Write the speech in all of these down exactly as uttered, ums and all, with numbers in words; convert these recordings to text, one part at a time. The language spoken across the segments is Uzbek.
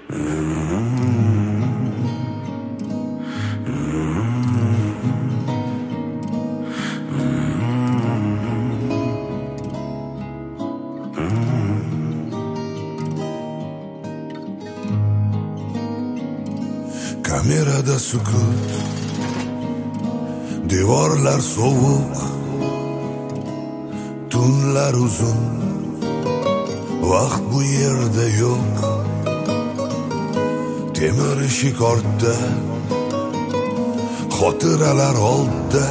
Kamerada sukut, devorlar sovuq, tunlar uzun, vaqt bu yerda yo'q. Temir eshik ortda, xotiralar oldda.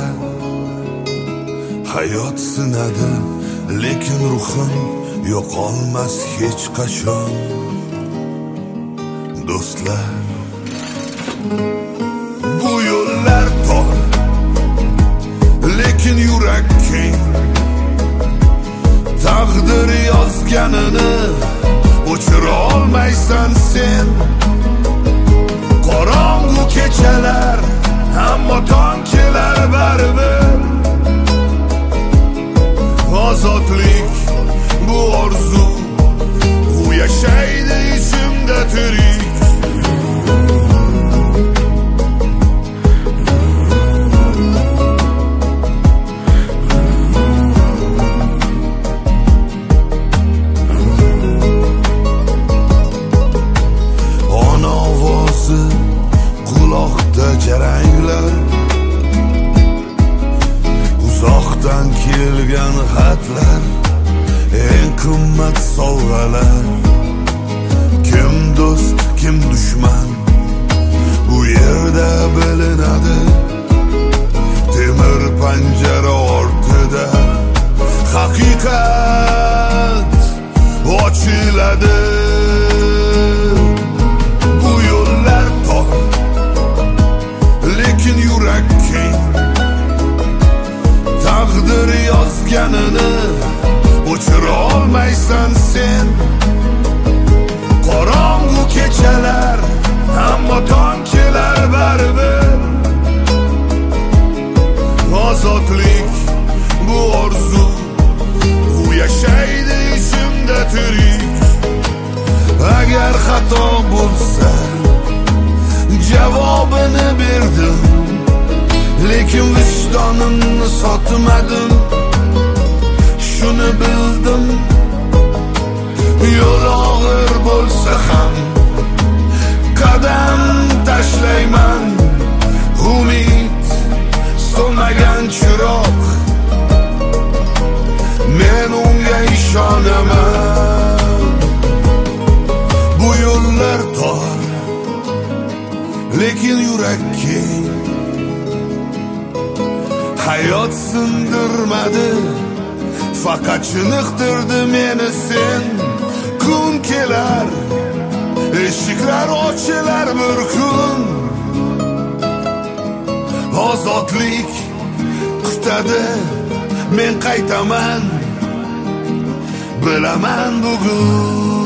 Hayot sinadi, lekin ruhim yo'qolmas hech qachon. Do'stlar, bu yo'llar tor, lekin yurak keng. Taqdir yozganini o'chira olmaysan sen. Qorong'u kechalar, ammo tong kelar baribir. Ozodlik bu orzu, u yashaydi ichimda tirik. Jaranglar, uzoqdan kelgan xatlar, eng qimmat sovg'alar. Kim do'st, kim dushman, bu yerda bilinadi. Temir panjara ortida haqiqat ochiladi. Bu yo'llar tor, lekin yurak keng. Taqdir yozganini o'chira olmaysan sen. Qorong'u kechalar, ammo tong kelar baribir. Ozodlik bu orzu, u yashaydi ichimda tirik. Agar xato bo'lsa javobini berdim, lekin vijdonimni sotmadim. Shuni bildim, yo'l og'ir bo'lsa ham qadam tashlayman. Umid so'nmagan chiroq, men unga ishonaman. Bu yo'llar tor, lekin yurak keng. Hayot sindirmadi, faqat chiniqtirdi meni sen. Kun kelar, eshiklar ochilar bir kun. Ozodlik kutadi, men qaytaman, bilaman bugun.